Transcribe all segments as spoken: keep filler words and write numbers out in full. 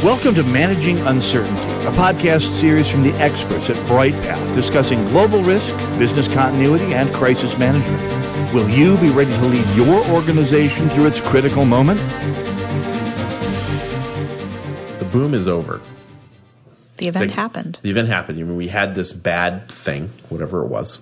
Welcome to Managing Uncertainty, a podcast series from the experts at BrightPath discussing global risk, business continuity, and crisis management. Will you be ready to lead your organization through its critical moment? The boom is over. The event the, happened. The event happened. I mean, we had this bad thing, whatever it was.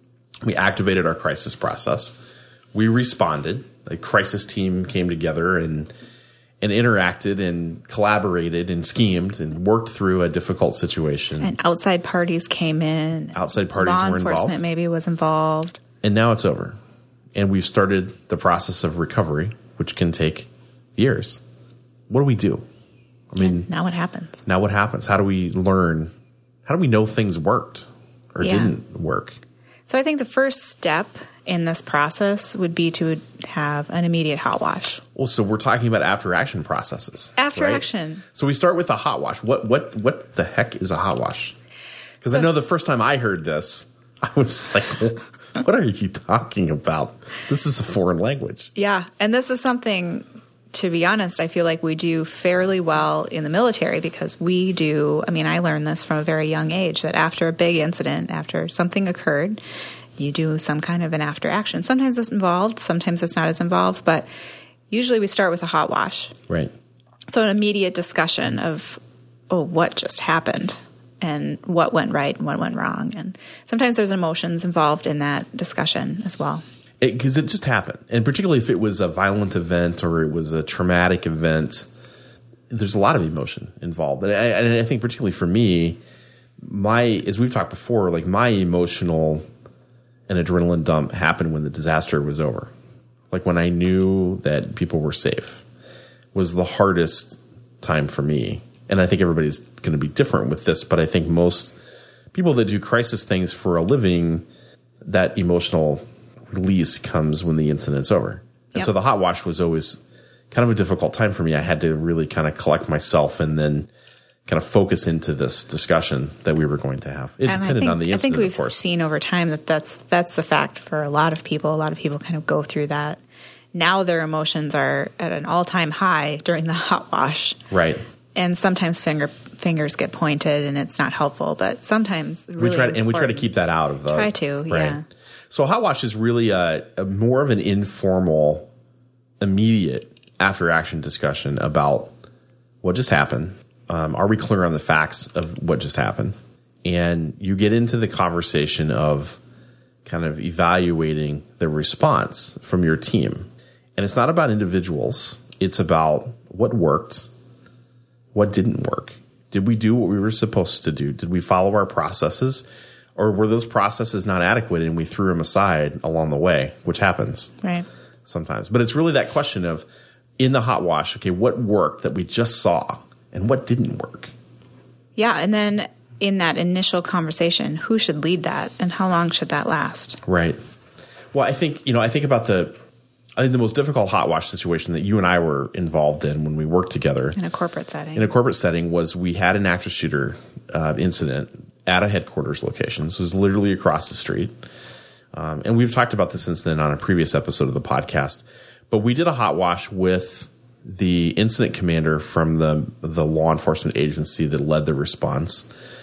We activated our crisis process. We responded. A crisis team came together and and interacted and collaborated and schemed and worked through a difficult situation. And outside parties came in. Outside parties Law were involved. enforcement maybe was involved. And now it's over. And we've started the process of recovery, which can take years. What do we do? I mean, and now what happens? Now what happens? How do we learn? How do we know things worked or yeah. didn't work? So I think the first step in this process would be to have an immediate hot wash. Well, so we're talking about after action processes. After right? action. So we start with a hot wash. What what what the heck is a hot wash? Because so, I know the first time I heard this, I was like, what are you talking about? This is a foreign language. Yeah. And this is something, to be honest, I feel like we do fairly well in the military because we do, I mean, I learned this from a very young age that after a big incident, after something occurred, you do some kind of an after action. Sometimes it's involved, sometimes it's not as involved, but usually we start with a hot wash. Right. So an immediate discussion of, oh, what just happened and what went right and what went wrong. And sometimes there's emotions involved in that discussion as well. Because it, it just happened. And particularly if it was a violent event or it was a traumatic event, there's a lot of emotion involved. And I, and I think particularly for me, my, as we've talked before, like my emotional and adrenaline dump happened when the disaster was over. Like when I knew that people were safe was the hardest time for me. And I think everybody's going to be different with this, but I think most people that do crisis things for a living, that emotional release comes when the incident's over. And yep. So the hot wash was always kind of a difficult time for me. I had to really kind of collect myself and then kind of focus into this discussion that we were going to have. It and depended think, on the incident, I think we've of course. seen over time that that's, that's the fact for a lot of people. A lot of people kind of go through that. Now their emotions are at an all-time high during the hot wash. Right. And sometimes finger fingers get pointed and it's not helpful, but sometimes really we try to, important. And we try to keep that out of the... Try to, right? yeah. So hot wash is really a, a more of an informal, immediate after-action discussion about what just happened. Um, are we clear on the facts of what just happened? And you get into the conversation of kind of evaluating the response from your team. And it's not about individuals. It's about what worked, what didn't work. Did we do what we were supposed to do? Did we follow our processes? Or were those processes not adequate and we threw them aside along the way, which happens right. sometimes. But it's really that question of, in the hot wash, okay, what worked that we just saw and what didn't work? Yeah, and then in that initial conversation, who should lead that and how long should that last? Right. Well, I think, you know, I think about the, I think the most difficult hot wash situation that you and I were involved in when we worked together. In a corporate setting. In a corporate setting was we had an active shooter uh, incident at a headquarters location. This was literally across the street. Um, and we've talked about this incident on a previous episode of the podcast. But we did a hot wash with the incident commander from the the law enforcement agency that led the response,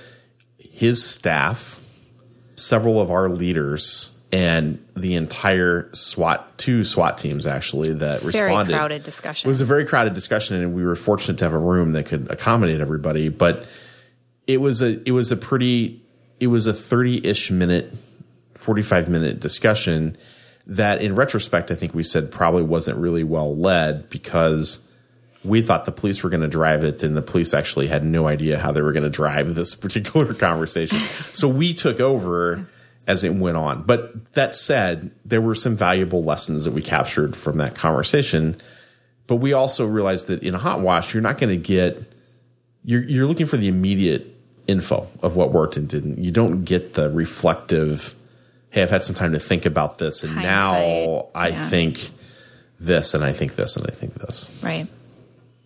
his staff, several of our leaders, and the entire SWAT, two SWAT teams actually that very responded. Very crowded discussion. It was a very crowded discussion, and we were fortunate to have a room that could accommodate everybody. But it was a it was a pretty it was a thirty-ish minute, forty-five minute discussion that in retrospect, I think we said probably wasn't really well led because we thought the police were going to drive it and the police actually had no idea how they were going to drive this particular conversation. So we took over as it went on. But that said, there were some valuable lessons that we captured from that conversation. But we also realized that in a hot wash, you're not going to get, you're, you're looking for the immediate info of what worked and didn't. You don't get the reflective, hey, I've had some time to think about this, and hindsight. Now I yeah. think this, and I think this, and I think this. Right.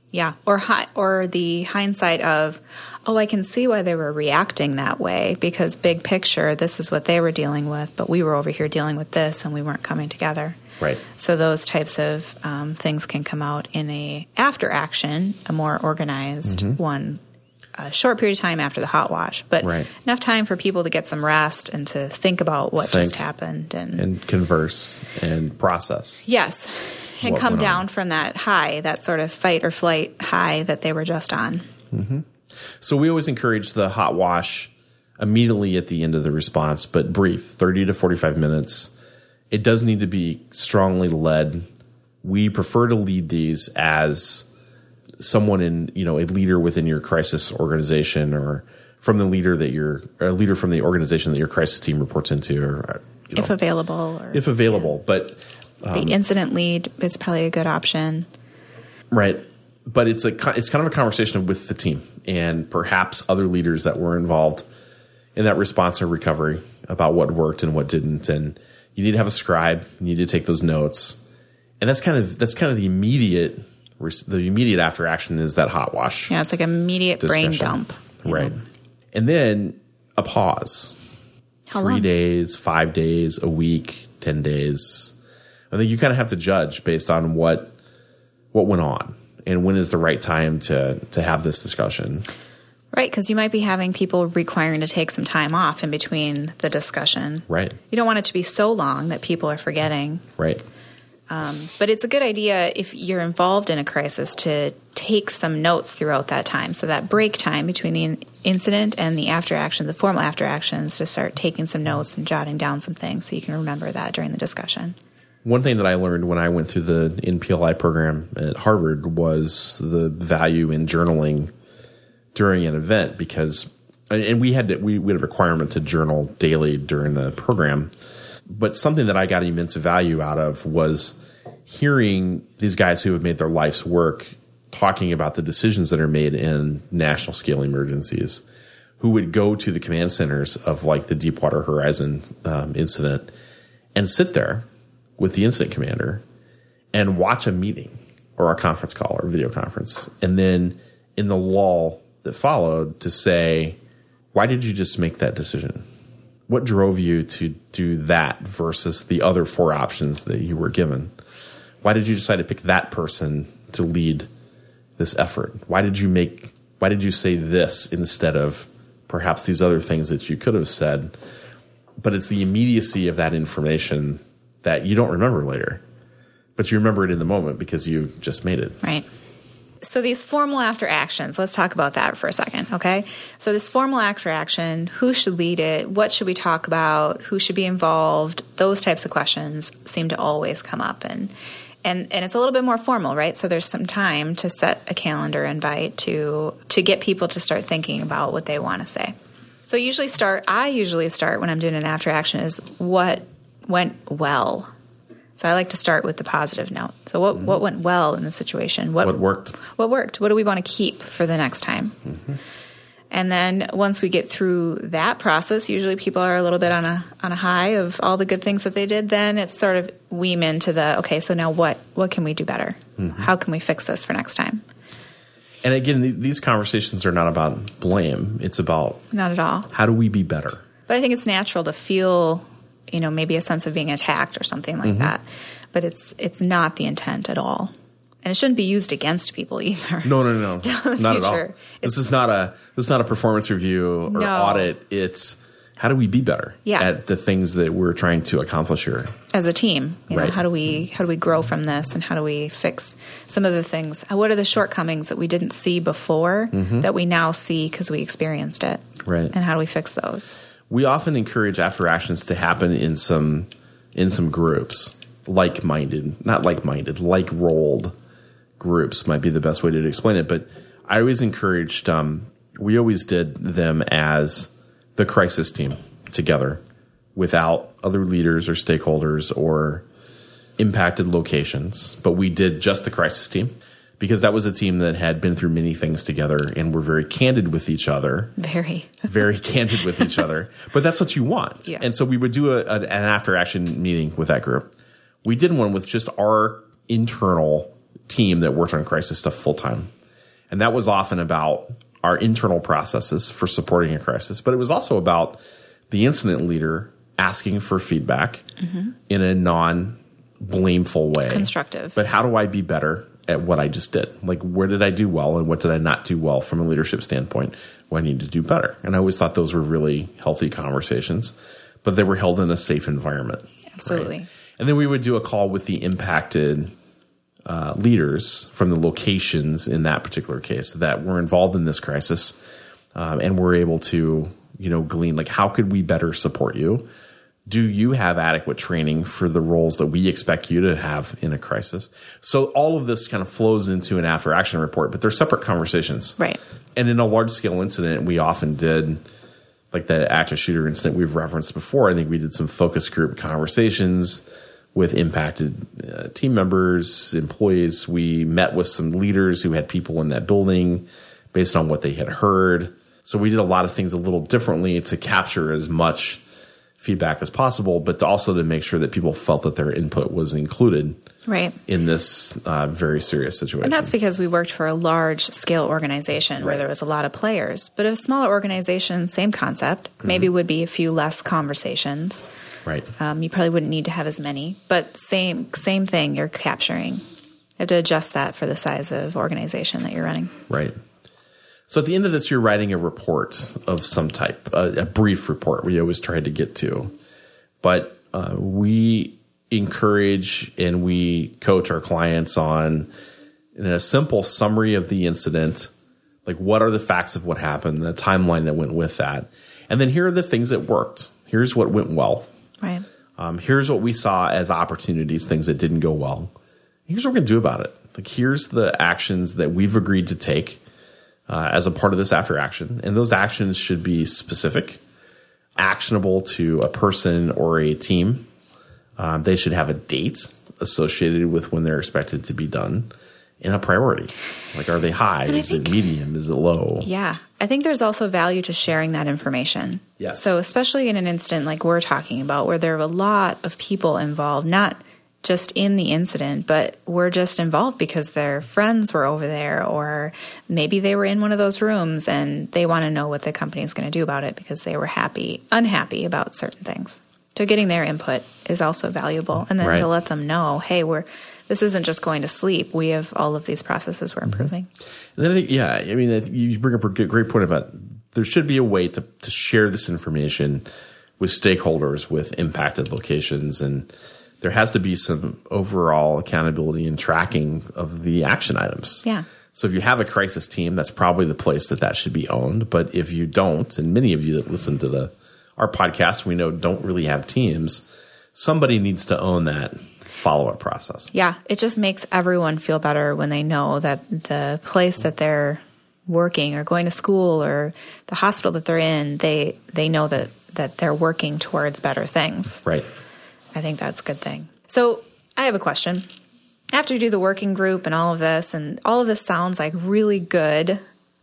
Yeah, or hi- or the hindsight of, oh, I can see why they were reacting that way because big picture, this is what they were dealing with, but we were over here dealing with this and we weren't coming together. Right. So those types of um, things can come out in a after action, a more organized mm-hmm. one, a short period of time after the hot wash, but right. enough time for people to get some rest and to think about what think just happened and and converse and process. Yes. And what come down on. from that high, that sort of fight or flight high that they were just on. Mm-hmm. So we always encourage the hot wash immediately at the end of the response, but brief, thirty to forty-five minutes. It does need to be strongly led. We prefer to lead these as someone in, you know, a leader within your crisis organization or from the leader that you're, or a leader from the organization that your crisis team reports into, or you know, if available. Or, if available, yeah. but Um, the incident lead is probably a good option. Right. But it's a it's kind of a conversation with the team and perhaps other leaders that were involved in that response or recovery about what worked and what didn't. And you need to have a scribe. You need to take those notes. And that's kind of that's kind of the immediate the immediate after action is that hot wash. Yeah, it's like immediate discussion. brain dump. Right. know? And then a pause. How Three long? days, five days, a week, ten days. I think you kind of have to judge based on what what went on and when is the right time to to have this discussion. Right, because you might be having people requiring to take some time off in between the discussion. Right. You don't want it to be so long that people are forgetting. Right. Um, but it's a good idea if you're involved in a crisis to take some notes throughout that time. So that break time between the in- incident and the after action, the formal after actions, to start taking some notes and jotting down some things so you can remember that during the discussion. One thing that I learned when I went through the N P L I program at Harvard was the value in journaling during an event because, and we had to, we, we had a requirement to journal daily during the program. But something that I got immense value out of was hearing these guys who have made their life's work talking about the decisions that are made in national scale emergencies, who would go to the command centers of like the Deepwater Horizon um, incident and sit there with the incident commander and watch a meeting or a conference call or a video conference. And then in the lull that followed to say, why did you just make that decision? What drove you to do that versus the other four options that you were given? Why did you decide to pick that person to lead this effort? Why did you make, why did you say this instead of perhaps these other things that you could have said? But it's the immediacy of that information that you don't remember later, but you remember it in the moment because you just made it. Right. So these formal after actions, let's talk about that for a second, okay? So this formal after action, who should lead it? What should we talk about? Who should be involved? Those types of questions seem to always come up. And and, and it's a little bit more formal, right? So there's some time to set a calendar invite to to get people to start thinking about what they want to say. So usually start, I usually start when I'm doing an after action is what went well. So I like to start with the positive note. So what, mm-hmm. what went well in the situation? What, what worked? What worked? What do we want to keep for the next time? Mm-hmm. And then once we get through that process, usually people are a little bit on a on a high of all the good things that they did. Then it's sort of weave into the, okay, so now what, what can we do better? Mm-hmm. How can we fix this for next time? And again, th- these conversations are not about blame. It's about not at all. How do we be better? But I think it's natural to feel, you know, maybe a sense of being attacked or something like mm-hmm. that. But it's it's not the intent at all. And it shouldn't be used against people either. No, no, no. Not future. At all. This is not a this is not a performance review or no. audit. It's how do we be better yeah. at the things that we're trying to accomplish here? As a team. You know, right. how do we how do we grow from this and how do we fix some of the things? What are the shortcomings that we didn't see before mm-hmm. that we now see because we experienced it? Right. And how do we fix those? We often encourage after actions to happen in some in some groups, like-minded, not like-minded, like-rolled groups might be the best way to explain it. But I always encouraged, um, we always did them as the crisis team together without other leaders or stakeholders or impacted locations. But we did just the crisis team because that was a team that had been through many things together and were very candid with each other. Very. very candid with each other. But that's what you want. Yeah. And so we would do a, a, an after-action meeting with that group. We did one with just our internal team that worked on crisis stuff full-time. And that was often about our internal processes for supporting a crisis, but it was also about the incident leader asking for feedback mm-hmm. in a non-blameful way. Constructive. But how do I be better at what I just did? Like, where did I do well and what did I not do well from a leadership standpoint? What I need to do better. And I always thought those were really healthy conversations, but they were held in a safe environment. Absolutely. Right? And then we would do a call with the impacted uh, leaders from the locations in that particular case that were involved in this crisis, um, and were able to, you know, glean, like, how could we better support you? Do you have adequate training for the roles that we expect you to have in a crisis? So all of this kind of flows into an after action report, but they're separate conversations. Right. And in a large scale incident, we often did, like the active shooter incident we've referenced before, I think we did some focus group conversations with impacted uh, team members, employees. We met with some leaders who had people in that building based on what they had heard. So we did a lot of things a little differently to capture as much feedback as possible, but to also to make sure that people felt that their input was included right. in this uh, very serious situation. And that's because we worked for a large scale organization right. where there was a lot of players. But a smaller organization, same concept, mm-hmm. maybe would be a few less conversations. Right. Um, you probably wouldn't need to have as many, but same same thing you're capturing. You have to adjust that for the size of organization that you're running. Right. So at the end of this, you're writing a report of some type, a, a brief report we always try to get to. But uh, we encourage and we coach our clients on in a simple summary of the incident, like what are the facts of what happened, the timeline that went with that. And then here are the things that worked. Here's what went well. Right. Um, here's what we saw as opportunities, things that didn't go well. Here's what we're going to do about it. Like, here's the actions that we've agreed to take Uh, as a part of this after action. And those actions should be specific, actionable to a person or a team. Um, they should have a date associated with when they're expected to be done, and a priority. Like, are they high? Is think, it medium? Is it low? Yeah. I think there's also value to sharing that information. Yes. So especially in an incident like we're talking about, where there are a lot of people involved, not just in the incident, but were just involved because their friends were over there, or maybe they were in one of those rooms and they want to know what the company is going to do about it because they were happy, unhappy about certain things. So getting their input is also valuable. And then right. to let them know, hey, we're this isn't just going to sleep. We have all of these processes we're improving. Mm-hmm. And then I think, yeah, I mean, I think you bring up a great point about there should be a way to, to share this information with stakeholders, with impacted locations, and there has to be some overall accountability and tracking of the action items. Yeah. So if you have a crisis team, that's probably the place that that should be owned. But if you don't, and many of you that listen to the our podcast, we know don't really have teams, somebody needs to own that follow-up process. Yeah. It just makes everyone feel better when they know that the place that they're working or going to school or the hospital that they're in, they they know that, that they're working towards better things. Right. I think that's a good thing. So I have a question. After you do the working group and all of this, and all of this sounds like really good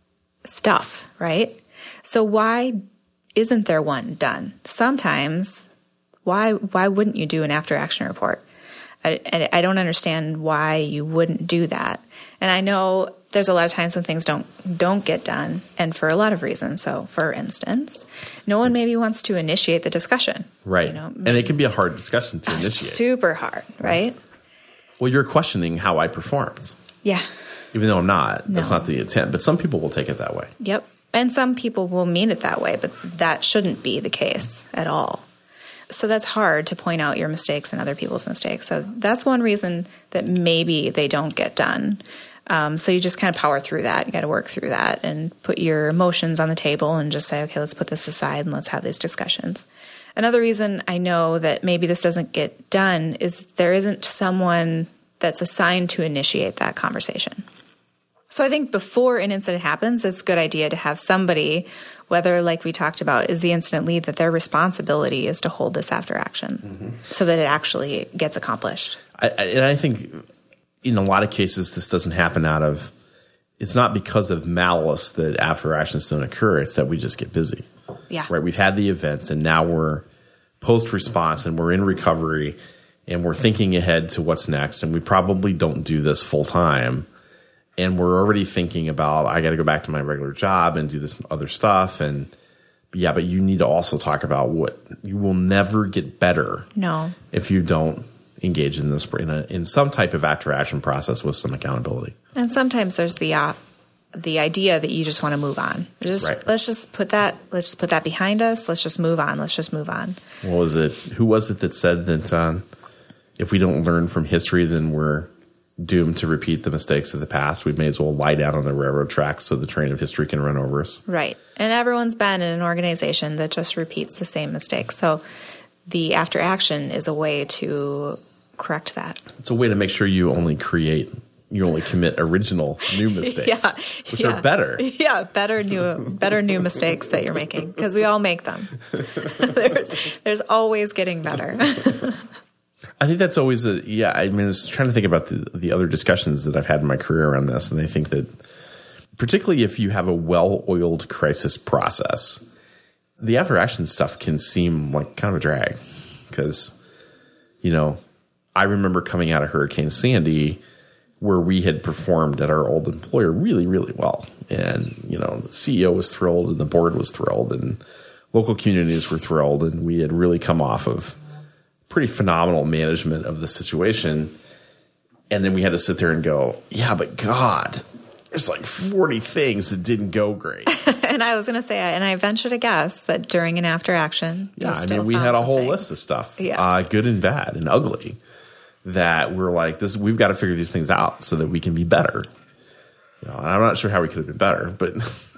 stuff, right? So why isn't there one done? Sometimes, why why wouldn't you do an after action report? I, I, I don't understand why you wouldn't do that. And I know there's a lot of times when things don't don't get done, and for a lot of reasons. So, for instance, no one maybe wants to initiate the discussion. Right. You know, and it can be a hard discussion to initiate. Super hard, right? Well, you're questioning how I performed. Yeah. Even though I'm not. That's No. not the intent. But some people will take it that way. Yep. And some people will mean it that way, but that shouldn't be the case at all. So that's hard to point out your mistakes and other people's mistakes. So that's one reason that maybe they don't get done. Um, so you just kind of power through that. You got to work through that and put your emotions on the table and just say, okay, let's put this aside and let's have these discussions. Another reason I know that maybe this doesn't get done is there isn't someone that's assigned to initiate that conversation. So I think before an incident happens, it's a good idea to have somebody, whether, like we talked about, is the incident lead, that their responsibility is to hold this after action mm-hmm. so that it actually gets accomplished. I, I, and I think in a lot of cases, this doesn't happen out of, it's not because of malice that after actions don't occur. It's that we just get busy. Yeah. Right. We've had the event and now we're post response and we're in recovery and we're thinking ahead to what's next. And we probably don't do this full time. and we're already thinking about, I got to go back to my regular job and do this other stuff. And yeah, but you need to also talk about what you will never get better. No. If you don't engage in this in, a, in some type of after action process with some accountability. And sometimes there's the uh, the idea that you just want to move on. Just, right. Let's just put that let's just put that behind us. Let's just move on. Let's just move on. What was it? Who was it that said that um, if we don't learn from history, then we're doomed to repeat the mistakes of the past? We may as well lie down on the railroad tracks so the train of history can run over us. Right. And everyone's been in an organization that just repeats the same mistakes. So the after action is a way to correct that. It's a way to make sure you only create, you only commit original new mistakes, yeah, which yeah. are better. Yeah, better new, better new mistakes that you're making, because we all make them. there's, there's always getting better. I think that's always a, yeah, I mean, I was trying to think about the, the other discussions that I've had in my career around this, and I think that particularly if you have a well-oiled crisis process, the after-action stuff can seem like kind of a drag because, you know, I remember coming out of Hurricane Sandy where we had performed at our old employer really, really well. And, you know, the C E O was thrilled and the board was thrilled and local communities were thrilled. And we had really come off of pretty phenomenal management of the situation. And then we had to sit there and go, yeah, but God, there's like forty things that didn't go great. And I was going to say, and I venture to guess that during and after action, yeah, I mean, we had a whole things. list of stuff, yeah. uh, good and bad and ugly, that we're like, this, we've got to figure these things out so that we can be better. You know, and I'm not sure how we could have been better, but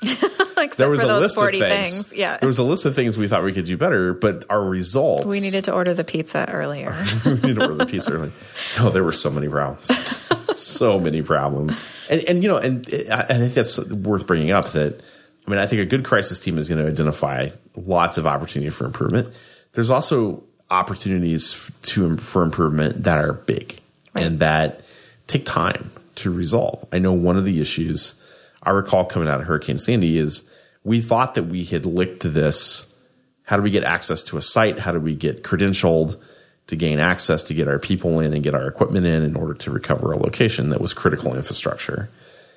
there was for a those list forty of things. things. Yeah. There was a list of things we thought we could do better, but our results. We needed to order the pizza earlier. we needed to order the pizza earlier. No, there were so many problems. so many problems. And, and you know, and I think that's worth bringing up that, I mean, I think a good crisis team is going to identify lots of opportunity for improvement. There's also opportunities to for improvement that are big right. and that take time to resolve. I know one of the issues I recall coming out of Hurricane Sandy is we thought that we had licked this. How do we get access to a site? How do we get credentialed to gain access to get our people in and get our equipment in in order to recover a location that was critical infrastructure?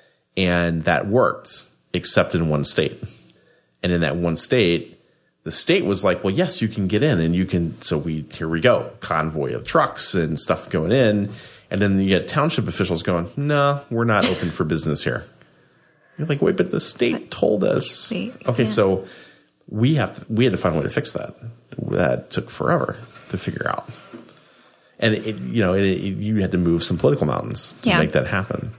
And that worked, except in one state. And in that one state, the state was like, well, yes, you can get in and you can. So we, here we go, convoy of trucks and stuff going in. And then you get township officials going, no, we're not open for business here. You're like, wait, but the state told us. Okay, yeah. so we have to, we had to find a way to fix that. That took forever to figure out. And, it, you know, it, it, you had to move some political mountains to yeah. make that happen.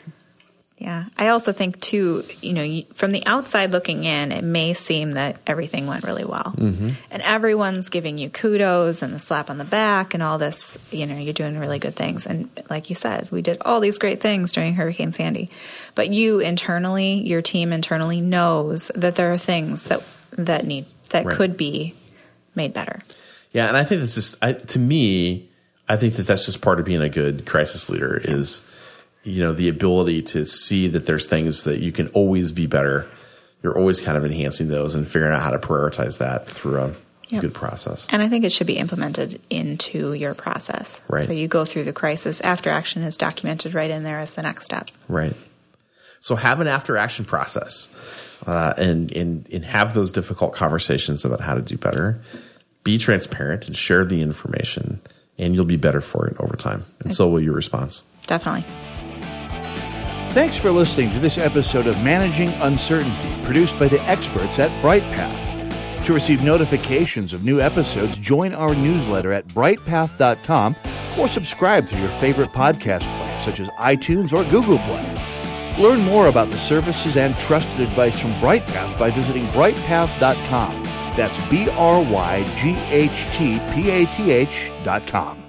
Yeah. I also think, too, you know, you, from the outside looking in, it may seem that everything went really well. Mm-hmm. And everyone's giving you kudos and the slap on the back and all this, you know, you're doing really good things. And like you said, we did all these great things during Hurricane Sandy. But you internally, your team internally knows that there are things that, that need, that right. could be made better. Yeah. And I think that's just, I, to me, I think that that's just part of being a good crisis leader is, you know, the ability to see that there's things that you can always be better. You're always kind of enhancing those and figuring out how to prioritize that through a yep. good process. And I think it should be implemented into your process. Right. So you go through the crisis. After action is documented right in there as the next step. Right. So have an after action process uh, and, and, and have those difficult conversations about how to do better. Be transparent and share the information, and you'll be better for it over time. And so will your response. Definitely. Thanks for listening to this episode of Managing Uncertainty, produced by the experts at BrightPath. To receive notifications of new episodes, join our newsletter at bright path dot com or subscribe through your favorite podcast player, such as iTunes or Google Play. Learn more about the services and trusted advice from BrightPath by visiting bright path dot com. That's B R Y G H T P A T H dot com.